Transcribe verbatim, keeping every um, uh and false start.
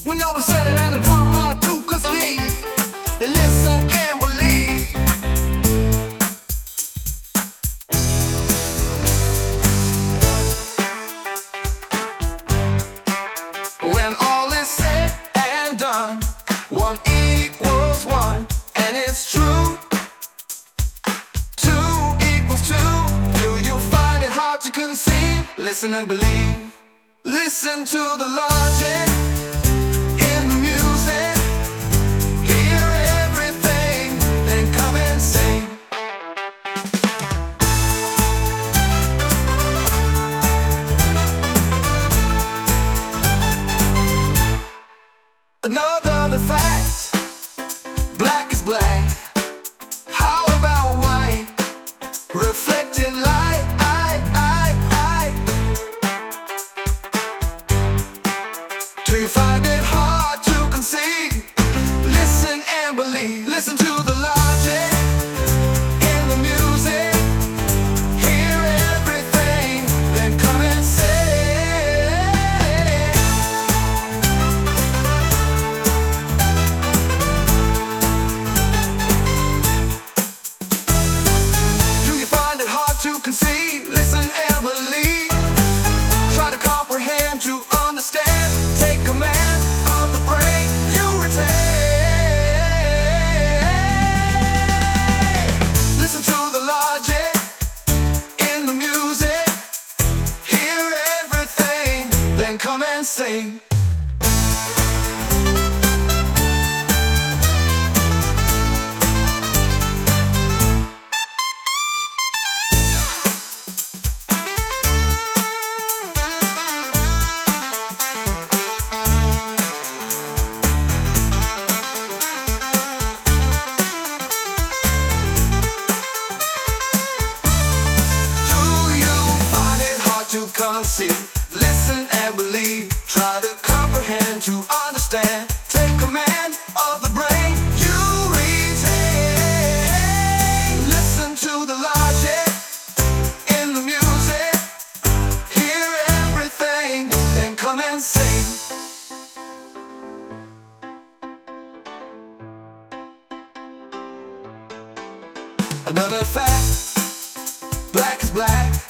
When all is said and the drum hard to conceive, listen and believe. When all is said and done, one equals one, and it's true. Two equals two. Do you find it hard to conceive? Listen and believe. Listen to the logic in the music. Hear everything, then come and sing. Another fact, black is black. How about white? Reflected light, I, I, I. Do you find it hard to conceive? Listen and believe. Listen to the logic in the music. Hear everything, then come and say. To conceive, listen and believe. Try to comprehend, to understand. Take command of the brain you retain. Listen to the logic in the music. Hear everything, then come and sing. To conceive, listen and believe. Try to comprehend, to understand. Take command of the brain you retain. Listen to the logic in the music. Hear everything, then come and sing. Another fact, black is black.